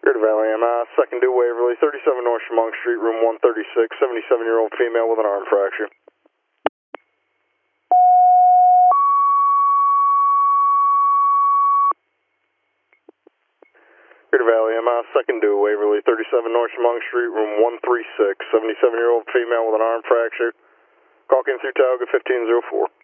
Greater Valley, I'm second due Waverly, 37 North Chemung Street, room 136, 77-year-old female with an arm fracture. Greater Valley, I'm second due Waverly, 37 North Chemung Street, room 136, 77-year-old female with an arm fracture. Call in through Tauga 1504.